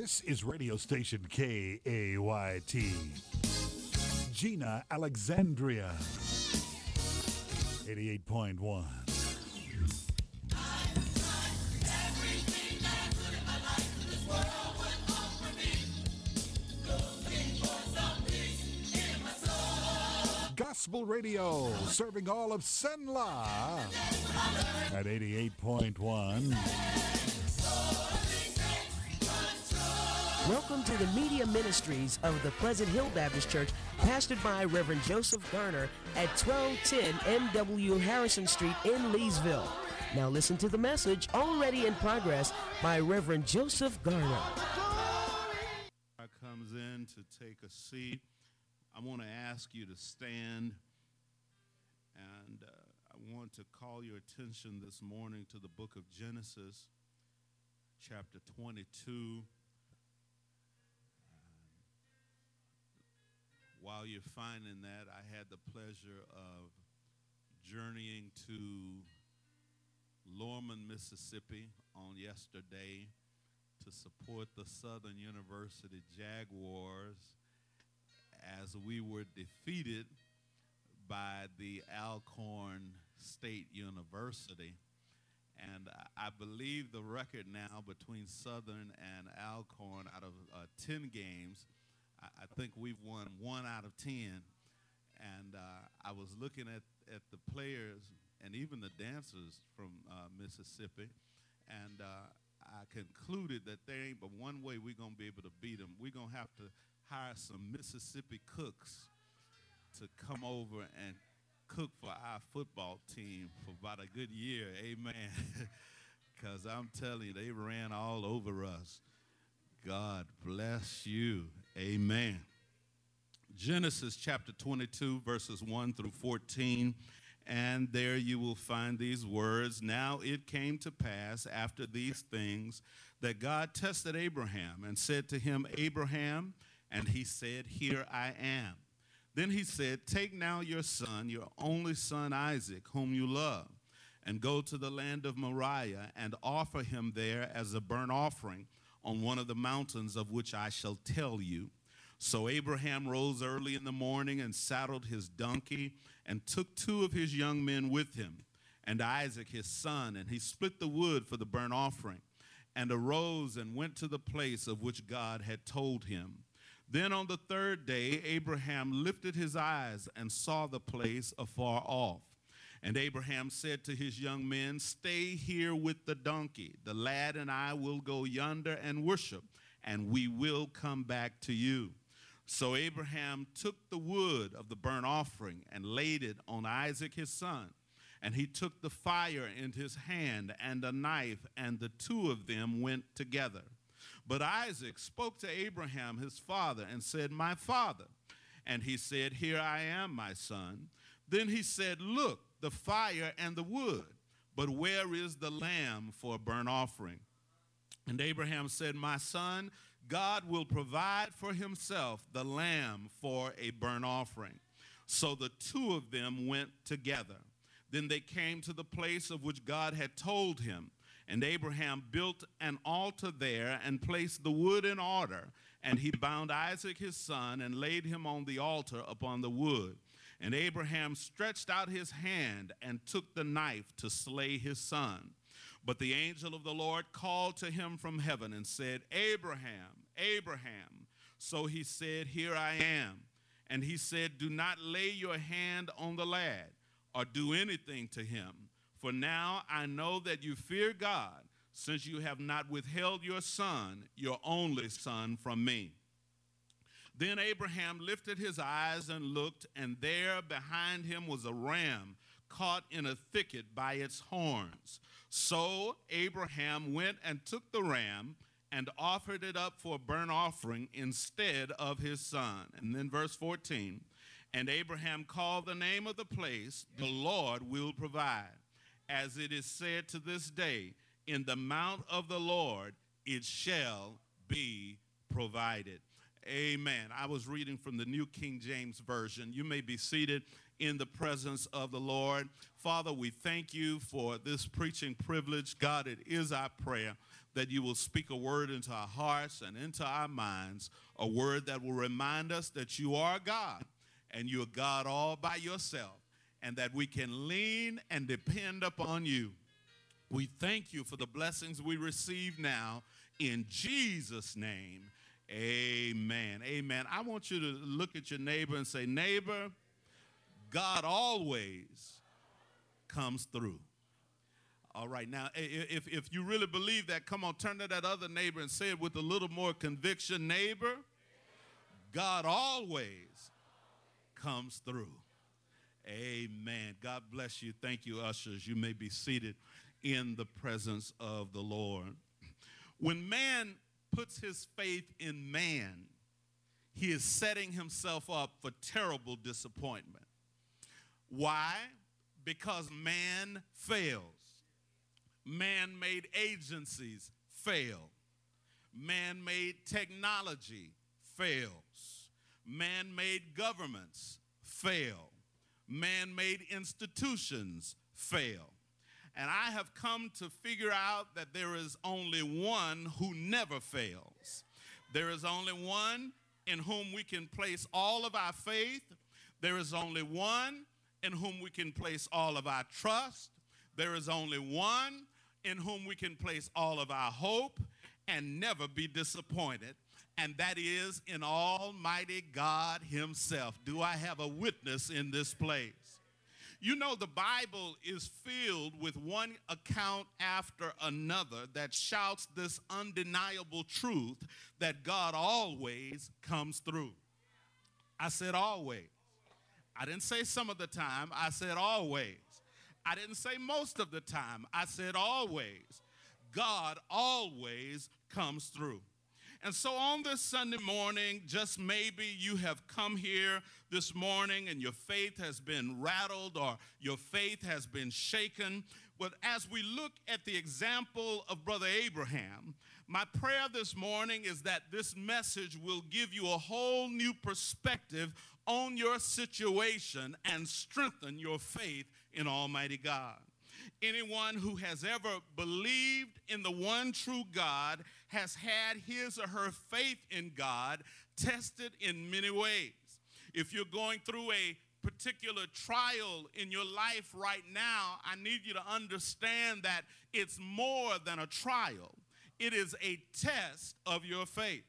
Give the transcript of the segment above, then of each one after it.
This is radio station KAYT. Gina Alexandria, 88.1. Gospel Radio, serving all of Senla at 88.1. Welcome to the media ministries of the Pleasant Hill Baptist Church, pastored by Reverend Joseph Garner at 1210 NW Harrison Street in Leesville. Now listen to the message already in progress by Reverend Joseph Garner. Comes in to take a seat. I want to ask you to stand, and I want to call your attention this morning to the book of Genesis, chapter 22. While you're finding that, I had the pleasure of journeying to Lorman, Mississippi on yesterday to support the Southern University Jaguars as we were defeated by the Alcorn State University. And I believe the record now between Southern and Alcorn, out of 10 games, I think we've won 1 out of 10. And I was looking at the players and even the dancers from Mississippi, and I concluded that there ain't but one way we're going to be able to beat them. We're going to have to hire some Mississippi cooks to come over and cook for our football team for about a good year. Amen. Because I'm telling you, they ran all over us. God bless you. Amen. Genesis chapter 22, verses 1 through 14. And there you will find these words. Now it came to pass after these things that God tested Abraham and said to him, Abraham, and he said, Here I am. Then he said, Take now your son, your only son Isaac, whom you love, and go to the land of Moriah and offer him there as a burnt offering on one of the mountains of which I shall tell you. So Abraham rose early in the morning and saddled his donkey and took 2 of his young men with him and Isaac his son, and he split the wood for the burnt offering and arose and went to the place of which God had told him. Then on the 3rd day, Abraham lifted his eyes and saw the place afar off. And Abraham said to his young men, Stay here with the donkey. The lad and I will go yonder and worship, and we will come back to you. So Abraham took the wood of the burnt offering and laid it on Isaac his son. And he took the fire in his hand and a knife, and the 2 of them went together. But Isaac spoke to Abraham his father and said, My father. And he said, Here I am, my son. Then he said, Look, the fire and the wood, but where is the lamb for a burnt offering? And Abraham said, My son, God will provide for himself the lamb for a burnt offering. So the 2 of them went together. Then they came to the place of which God had told him. And Abraham built an altar there and placed the wood in order. And he bound Isaac his son and laid him on the altar upon the wood. And Abraham stretched out his hand and took the knife to slay his son. But the angel of the Lord called to him from heaven and said, Abraham, Abraham. So he said, Here I am. And he said, Do not lay your hand on the lad or do anything to him. For now I know that you fear God, since you have not withheld your son, your only son, from me. Then Abraham lifted his eyes and looked, and there behind him was a ram caught in a thicket by its horns. So Abraham went and took the ram and offered it up for a burnt offering instead of his son. And then verse 14, and Abraham called the name of the place, The Lord Will Provide. As it is said to this day, in the mount of the Lord it shall be provided. Amen. I was reading from the New King James Version. You may be seated in the presence of the Lord. Father, we thank you for this preaching privilege. God, it is our prayer that you will speak a word into our hearts and into our minds, a word that will remind us that you are God and you're God all by yourself, and that we can lean and depend upon you. We thank you for the blessings we receive now in Jesus' name. Amen. Amen. I want you to look at your neighbor and say, neighbor, God always comes through. All right. Now, if you really believe that, come on, turn to that other neighbor and say it with a little more conviction. Neighbor, God always comes through. Amen. God bless you. Thank you, ushers. You may be seated in the presence of the Lord. When man puts his faith in man, he is setting himself up for terrible disappointment. Why? Because man fails. Man-made agencies fail. Man-made technology fails. Man-made governments fail. Man-made institutions fail. And I have come to figure out that there is only one who never fails. There is only one in whom we can place all of our faith. There is only one in whom we can place all of our trust. There is only one in whom we can place all of our hope and never be disappointed. And that is in Almighty God himself. Do I have a witness in this place? You know, the Bible is filled with one account after another that shouts this undeniable truth that God always comes through. I said always. I didn't say some of the time. I said always. I didn't say most of the time. I said always. God always comes through. And so on this Sunday morning, just maybe you have come here this morning and your faith has been rattled or your faith has been shaken. But as we look at the example of Brother Abraham, my prayer this morning is that this message will give you a whole new perspective on your situation and strengthen your faith in Almighty God. Anyone who has ever believed in the one true God has had his or her faith in God tested in many ways. If you're going through a particular trial in your life right now, I need you to understand that it's more than a trial. It is a test of your faith.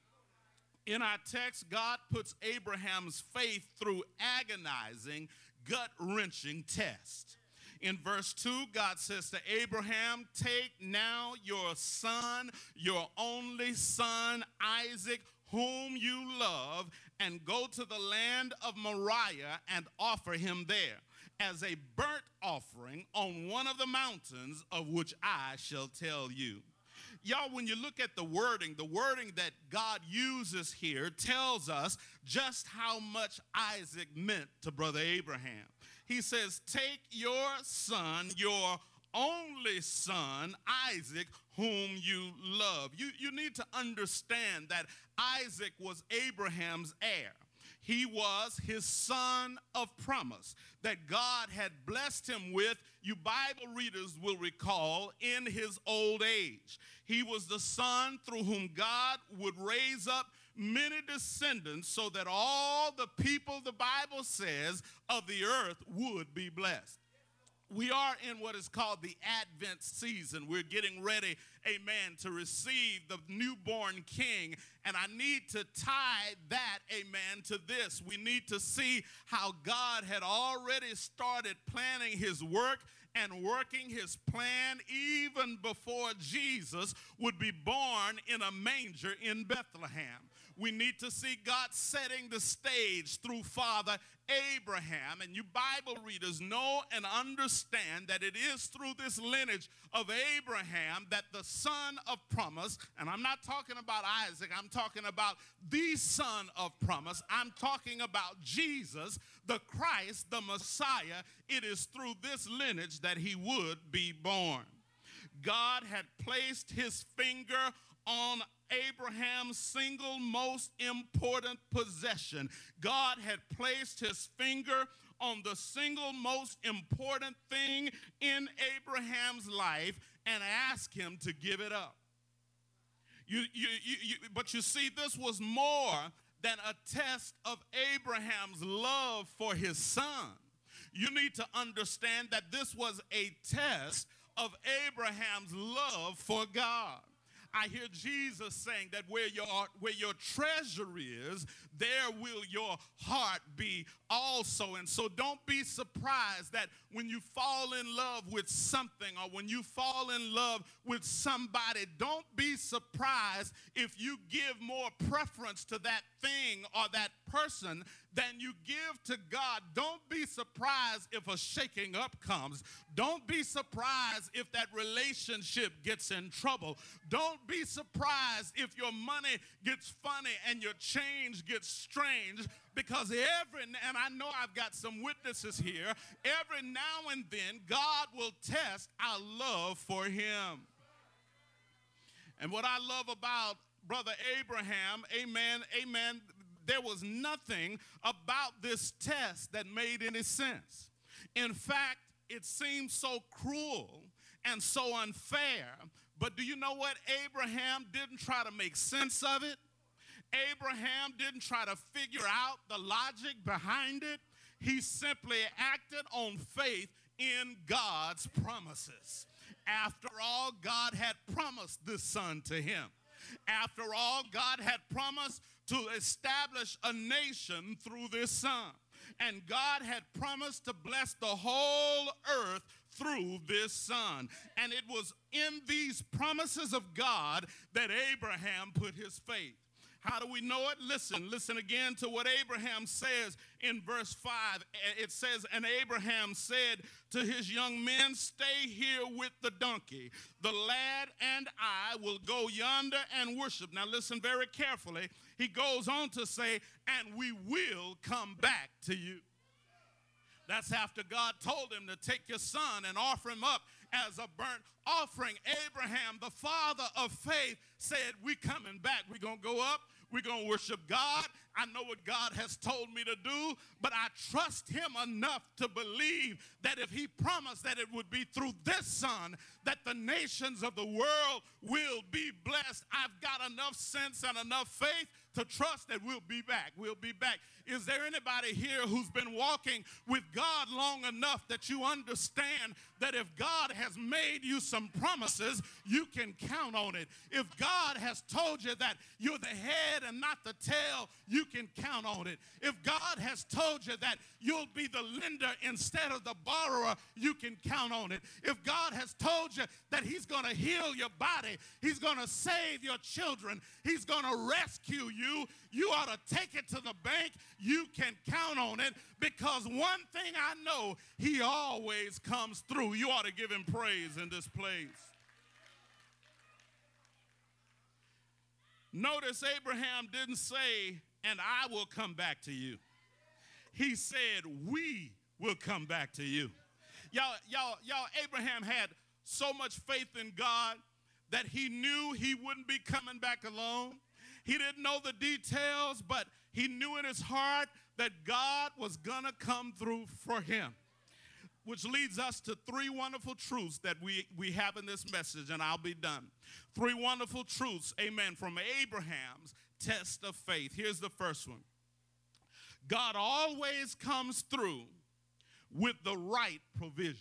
In our text, God puts Abraham's faith through agonizing, gut-wrenching test. In verse 2, God says to Abraham, take now your son, your only son, Isaac, whom you love, and go to the land of Moriah and offer him there as a burnt offering on one of the mountains of which I shall tell you. Y'all, when you look at the wording that God uses here tells us just how much Isaac meant to Brother Abraham. He says, take your son, your only son, Isaac, whom you love. You need to understand that Isaac was Abraham's heir. He was his son of promise that God had blessed him with, you Bible readers will recall, in his old age. He was the son through whom God would raise up many descendants so that all the people, the Bible says, of the earth would be blessed. We are in what is called the Advent season. We're getting ready, amen, to receive the newborn king. And I need to tie that, amen, to this. We need to see how God had already started planning his work and working his plan even before Jesus would be born in a manger in Bethlehem. We need to see God setting the stage through Father Abraham. And you Bible readers know and understand that it is through this lineage of Abraham that the son of promise, and I'm not talking about Isaac, I'm talking about the son of promise. I'm talking about Jesus, the Christ, the Messiah. It is through this lineage that he would be born. God had placed his finger on Abraham's single most important possession. God had placed his finger on the single most important thing in Abraham's life and asked him to give it up. But you see, this was more than a test of Abraham's love for his son. You need to understand that this was a test of Abraham's love for God. I hear Jesus saying that where your treasure is, there will your heart be also. And so don't be surprised that when you fall in love with something or when you fall in love with somebody, don't be surprised if you give more preference to that thing or that person than you give to God. Don't be surprised if a shaking up comes. Don't be surprised if that relationship gets in trouble. Don't be surprised if your money gets funny and your change gets strange, because and I know I've got some witnesses here, every now and then God will test our love for him. And what I love about Brother Abraham, amen, there was nothing about this test that made any sense. In fact, it seemed so cruel and so unfair. But do you know what? Abraham didn't try to make sense of it. Abraham didn't try to figure out the logic behind it. He simply acted on faith in God's promises. After all, God had promised this son to him. After all, God had promised to establish a nation through this son. And God had promised to bless the whole earth through this son. And it was in these promises of God that Abraham put his faith. How do we know it? Listen again to what Abraham says in verse 5. It says, and Abraham said to his young men, stay here with the donkey. The lad and I will go yonder and worship. Now listen very carefully. He goes on to say, and we will come back to you. That's after God told him to take your son and offer him up as a burnt offering. Abraham, the father of faith, said, we coming back. We're going to go up. We're going to worship God. I know what God has told me to do, but I trust him enough to believe that if he promised that it would be through this son that the nations of the world will be blessed, I've got enough sense and enough faith to trust that we'll be back. We'll be back. Is there anybody here who's been walking with God long enough that you understand that if God has made you some promises, you can count on it? If God has told you that you're the head and not the tail, you can count on it. If God has told you that you'll be the lender instead of the borrower, you can count on it. If God has told you that he's going to heal your body, he's going to save your children, he's going to rescue you, you ought to take it to the bank. You can count on it, because one thing I know, he always comes through. You ought to give him praise in this place. Notice Abraham didn't say, and I will come back to you. He said, we will come back to you. Y'all, Abraham had so much faith in God that he knew he wouldn't be coming back alone. He didn't know the details, but he knew in his heart that God was going to come through for him. Which leads us to three wonderful truths that we have in this message, and I'll be done. Three wonderful truths, amen, from Abraham's test of faith. Here's the first one. God always comes through with the right provision.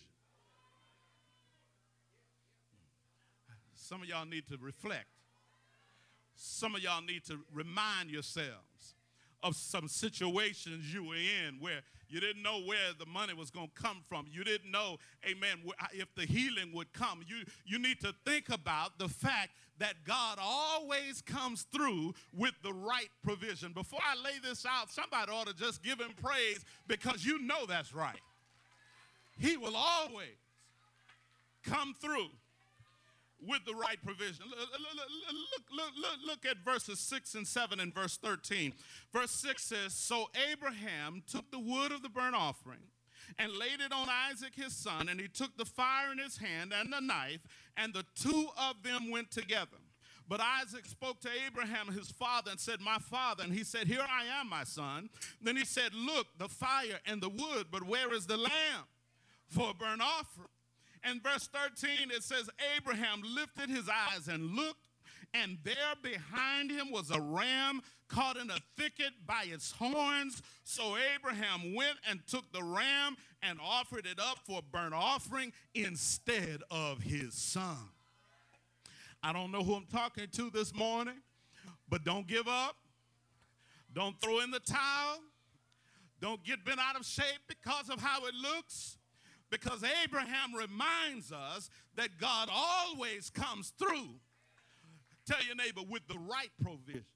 Some of y'all need to reflect. Some of y'all need to remind yourselves of some situations you were in where you didn't know where the money was going to come from. You didn't know, amen, if the healing would come. You need to think about the fact that God always comes through with the right provision. Before I lay this out, somebody ought to just give him praise, because you know that's right. He will always come through with the right provision. Look at verses 6 and 7 and verse 13. Verse 6 says, so Abraham took the wood of the burnt offering and laid it on Isaac his son, and he took the fire in his hand and the knife, and the two of them went together. But Isaac spoke to Abraham, his father, and said, my father. And he said, here I am, my son. Then he said, look, the fire and the wood, but where is the lamb for a burnt offering? And verse 13, it says, Abraham lifted his eyes and looked, and there behind him was a ram caught in a thicket by its horns. So Abraham went and took the ram and offered it up for a burnt offering instead of his son. I don't know who I'm talking to this morning, but don't give up. Don't throw in the towel. Don't get bent out of shape because of how it looks. Because Abraham reminds us that God always comes through. Tell your neighbor, with the right provision.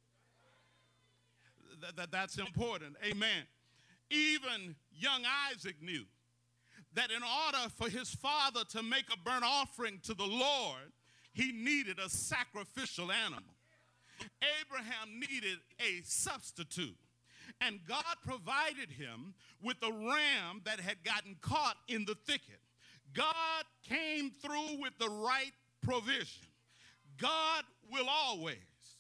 That's important. Amen. Even young Isaac knew that in order for his father to make a burnt offering to the Lord, he needed a sacrificial animal. Abraham needed a substitute. And God provided him with a ram that had gotten caught in the thicket. God came through with the right provision. God will always,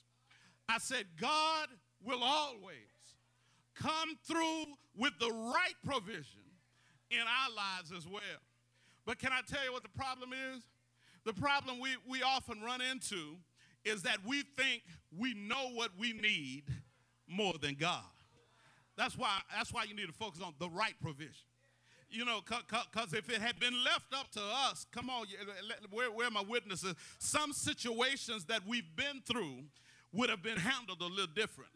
I said, God will always come through with the right provision in our lives as well. But can I tell you what the problem is? The problem we often run into is that we think we know what we need more than God. That's why you need to focus on the right provision. You know, because if it had been left up to us, come on, where are my witnesses? Some situations that we've been through would have been handled a little differently.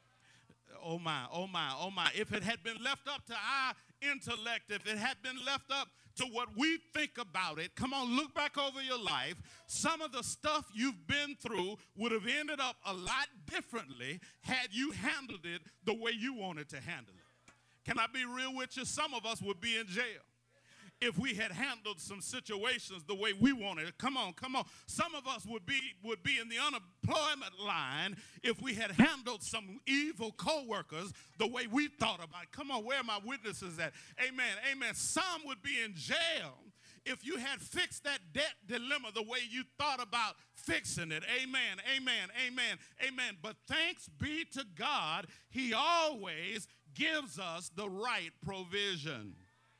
Oh my, oh my, oh my. If it had been left up to our intellect, if it had been left up to what we think about it, come on, look back over your life. Some of the stuff you've been through would have ended up a lot differently had you handled it the way you wanted to handle it. Can I be real with you? Some of us would be in jail if we had handled some situations the way we wanted it. Come on, come on. Some of us would be in the unemployment line if we had handled some evil co-workers the way we thought about it. Come on, where are my witnesses at? Amen, amen. Some would be in jail if you had fixed that debt dilemma the way you thought about fixing it. Amen, amen, amen, amen. But thanks be to God, he always gives us the right provision.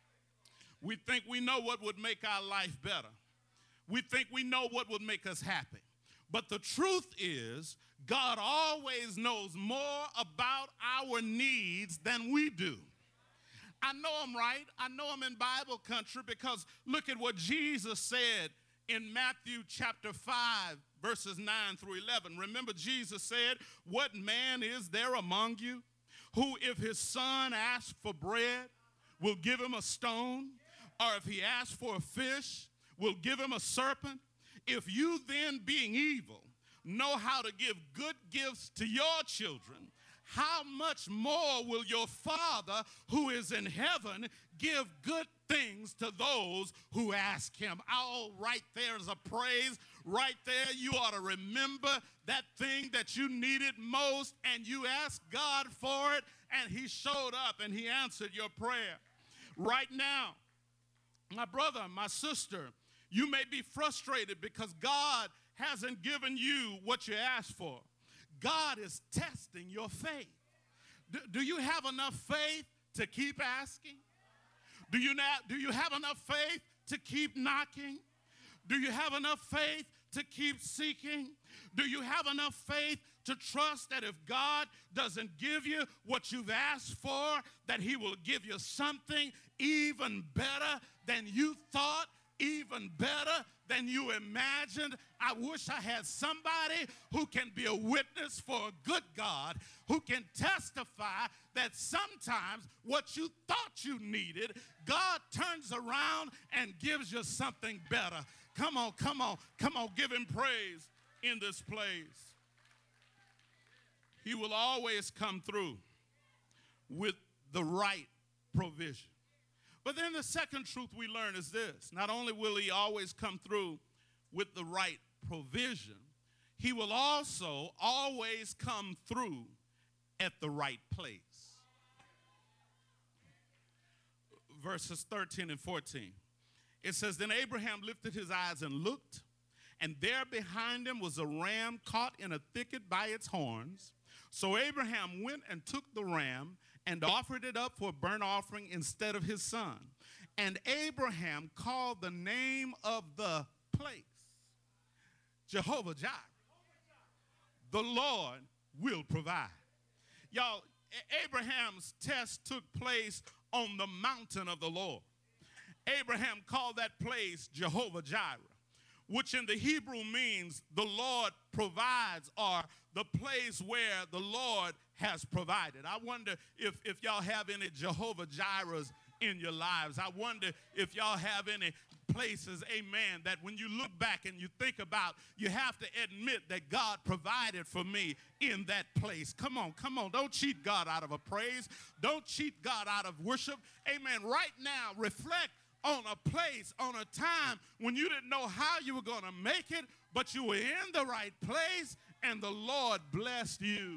We think we know what would make our life better. We think we know what would make us happy. But the truth is, God always knows more about our needs than we do. I know I'm right. I know I'm in Bible country because look at what Jesus said in Matthew chapter 5, verses 9 through 11. Remember, Jesus said, what man is there among you who, if his son asks for bread, will give him a stone? Or if he asks for a fish, will give him a serpent? If you then, being evil, know how to give good gifts to your children, how much more will your Father who is in heaven give good things to those who ask him? Oh, right there is a praise. Right there, you ought to remember that thing that you needed most, and you asked God for it, and he showed up, and he answered your prayer. Right now, my brother, my sister, you may be frustrated because God hasn't given you what you asked for. God is testing your faith. Do you have enough faith to keep asking? Do you have enough faith to keep knocking? Do you have enough faith to keep seeking? Do you have enough faith to trust that if God doesn't give you what you've asked for, that he will give you something even better than you thought, even better than you imagined? I wish I had somebody who can be a witness for a good God, who can testify that sometimes what you thought you needed, God turns around and gives you something better. Come on, come on, come on, give him praise in this place. He will always come through with the right provision. But then the second truth we learn is this. Not only will he always come through with the right provision, he will also always come through at the right place. Verses 13 and 14. It says, then Abraham lifted his eyes and looked, and there behind him was a ram caught in a thicket by its horns. So Abraham went and took the ram and offered it up for a burnt offering instead of his son. And Abraham called the name of the place Jehovah Jireh. The Lord will provide. Y'all, Abraham's test took place on the mountain of the Lord. Abraham called that place Jehovah Jireh, which in the Hebrew means the Lord provides, or the place where the Lord has provided. I wonder if y'all have any Jehovah Jirehs in your lives. I wonder if y'all have any places, amen, that when you look back and you think about, you have to admit that God provided for me in that place. Come on, come on. Don't cheat God out of a praise. Don't cheat God out of worship. Amen. Right now, reflect on a place, on a time when you didn't know how you were going to make it, but you were in the right place and the Lord blessed you.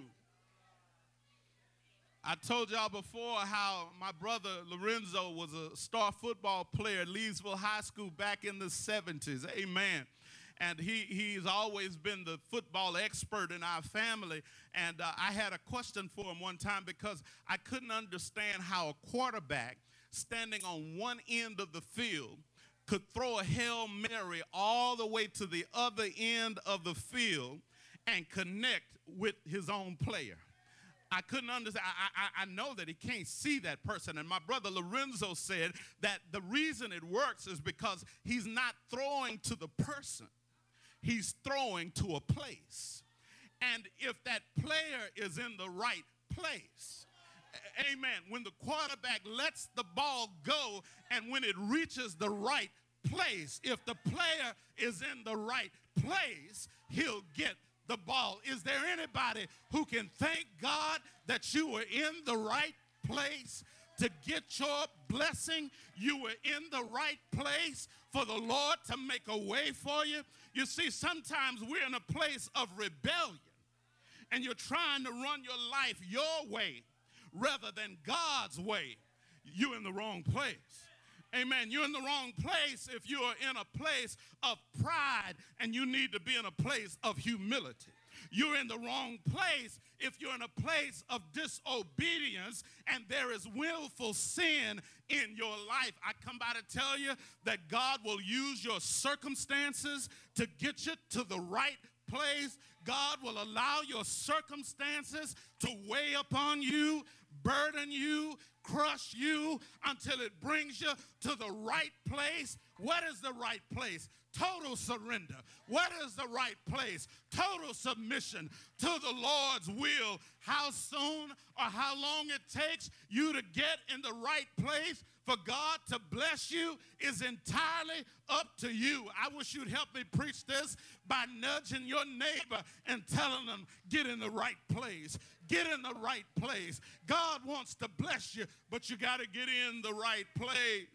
I told y'all before how my brother Lorenzo was a star football player at Leesville High School back in the 70s. Amen. And he's always been the football expert in our family. And I had a question for him one time because I couldn't understand how a quarterback standing on one end of the field could throw a Hail Mary all the way to the other end of the field and connect with his own player. I couldn't understand. I know that he can't see that person. And my brother Lorenzo said that the reason it works is because he's not throwing to the person. He's throwing to a place. And if that player is in the right place, amen, when the quarterback lets the ball go and when it reaches the right place, if the player is in the right place, he'll get the ball. Is there anybody who can thank God that you were in the right place to get your blessing? You were in the right place for the Lord to make a way for you. You see, sometimes we're in a place of rebellion and you're trying to run your life your way rather than God's way. You're in the wrong place. Amen. You're in the wrong place if you are in a place of pride and you need to be in a place of humility. You're in the wrong place if you're in a place of disobedience and there is willful sin in your life. I come by to tell you that God will use your circumstances to get you to the right place. God will allow your circumstances to weigh upon you, burden you, crush you until it brings you to the right place. What is the right place? Total surrender. What is the right place? Total submission to the Lord's will. How soon or how long it takes you to get in the right place for God to bless you is entirely up to you. I wish you'd help me preach this by nudging your neighbor and telling them, get in the right place. Get in the right place. God wants to bless you, but you got to get in the right place.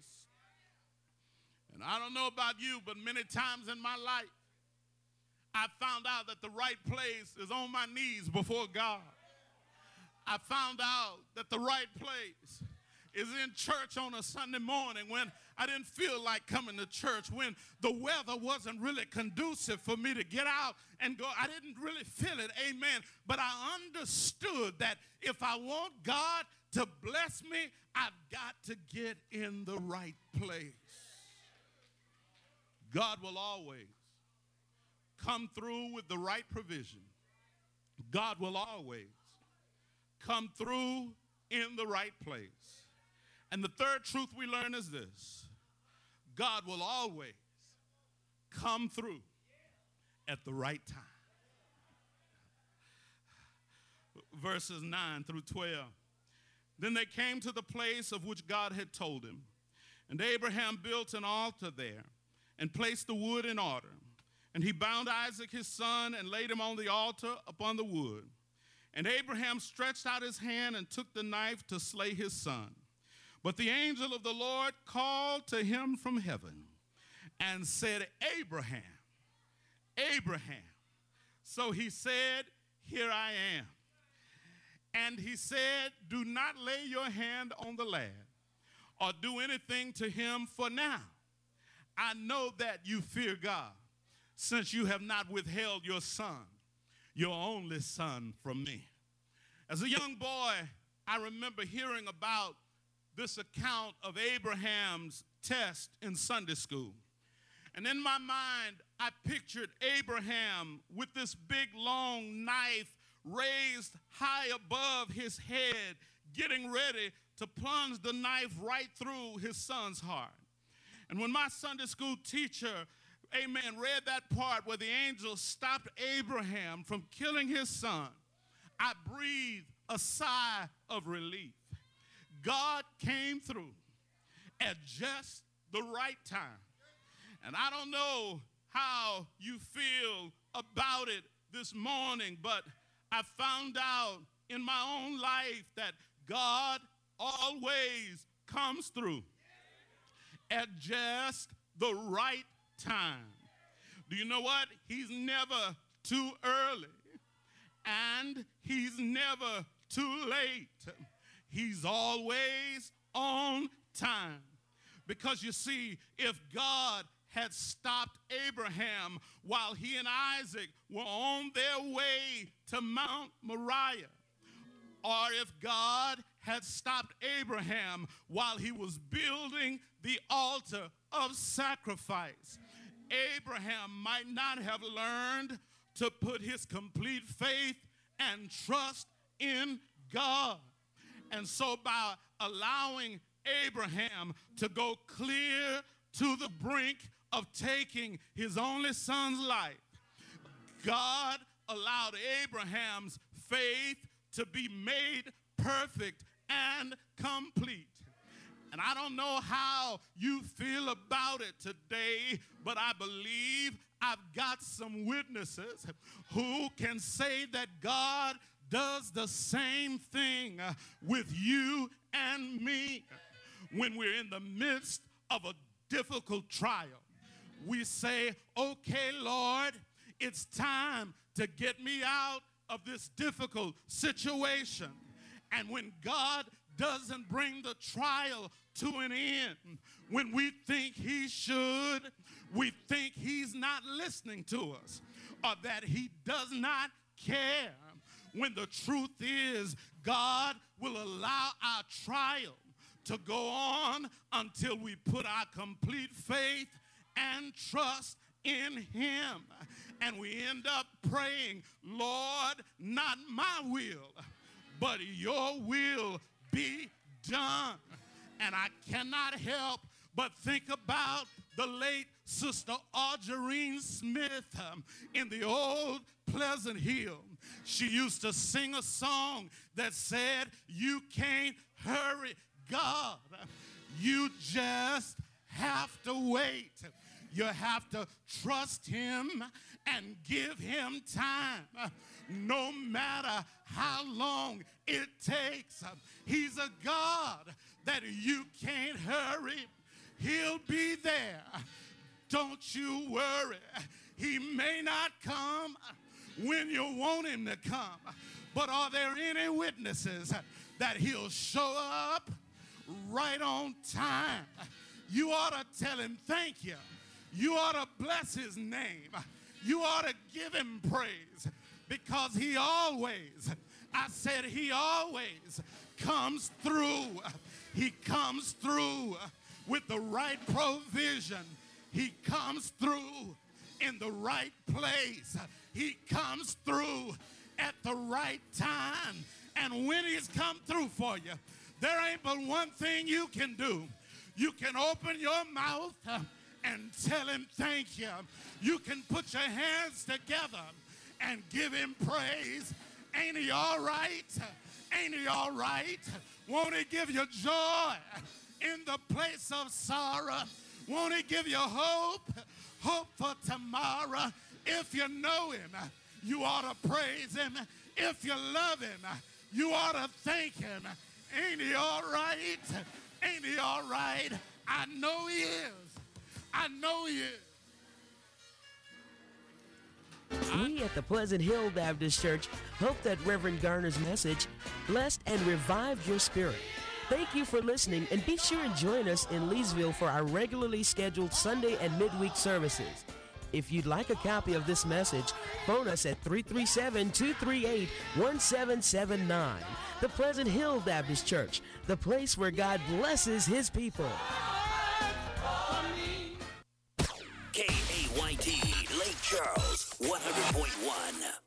And I don't know about you, but many times in my life, I found out that the right place is on my knees before God. I found out that the right place is in church on a Sunday morning when I didn't feel like coming to church, when the weather wasn't really conducive for me to get out and go. I didn't really feel it, amen. But I understood that if I want God to bless me, I've got to get in the right place. God will always come through with the right provision. God will always come through in the right place. And the third truth we learn is this: God will always come through at the right time. Verses 9 through 12. Then they came to the place of which God had told him. And Abraham built an altar there and placed the wood in order. And he bound Isaac his son and laid him on the altar upon the wood. And Abraham stretched out his hand and took the knife to slay his son. But the angel of the Lord called to him from heaven and said, Abraham, Abraham. So he said, here I am. And he said, do not lay your hand on the lad or do anything to him, for now I know that you fear God, since you have not withheld your son, your only son, from me. As a young boy, I remember hearing about this account of Abraham's test in Sunday school. And in my mind, I pictured Abraham with this big, long knife raised high above his head, getting ready to plunge the knife right through his son's heart. And when my Sunday school teacher, amen, read that part where the angel stopped Abraham from killing his son, I breathed a sigh of relief. God came through at just the right time. And I don't know how you feel about it this morning, but I found out in my own life that God always comes through at just the right time. Do you know what? He's never too early, and he's never too late. He's always on time. Because you see, if God had stopped Abraham while he and Isaac were on their way to Mount Moriah, or if God had stopped Abraham while he was building the altar of sacrifice, Abraham might not have learned to put his complete faith and trust in God. And so by allowing Abraham to go clear to the brink of taking his only son's life, God allowed Abraham's faith to be made perfect and complete. And I don't know how you feel about it today, but I believe I've got some witnesses who can say that God does the same thing with you and me. When we're in the midst of a difficult trial, we say, okay, Lord, it's time to get me out of this difficult situation. And when God doesn't bring the trial to an end, when we think he should, we think he's not listening to us, or that he does not care. When the truth is, God will allow our trial to go on until we put our complete faith and trust in him. And we end up praying, Lord, not my will, but your will be done. And I cannot help but think about the late Sister Audrey Smith in the old Pleasant Hill. She used to sing a song that said, you can't hurry God. You just have to wait. You have to trust him and give him time. No matter how long it takes, he's a God that you can't hurry. He'll be there. Don't you worry. He may not come when you want him to come, but are there any witnesses that he'll show up right on time? You ought to tell him thank you. You ought to bless his name. You ought to give him praise, because he always, I said he always comes through. He comes through with the right provision. He comes through in the right place. He comes through at the right time. And when he's come through for you, there ain't but one thing you can do. You can open your mouth and tell him thank you. You can put your hands together and give him praise. Ain't he all right? Ain't he all right? Won't he give you joy in the place of sorrow? Won't he give you hope? Hope for tomorrow. If you know him, you ought to praise him. If you love him, you ought to thank him. Ain't he all right? Ain't he all right? I know he is. I know he is. We at the Pleasant Hill Baptist Church hope that Reverend Garner's message blessed and revived your spirit. Thank you for listening, and be sure and join us in Leesville for our regularly scheduled Sunday and midweek services. If you'd like a copy of this message, phone us at 337-238-1779. The Pleasant Hill Baptist Church, the place where God blesses his people. KAYT, Lake Charles, 100.1.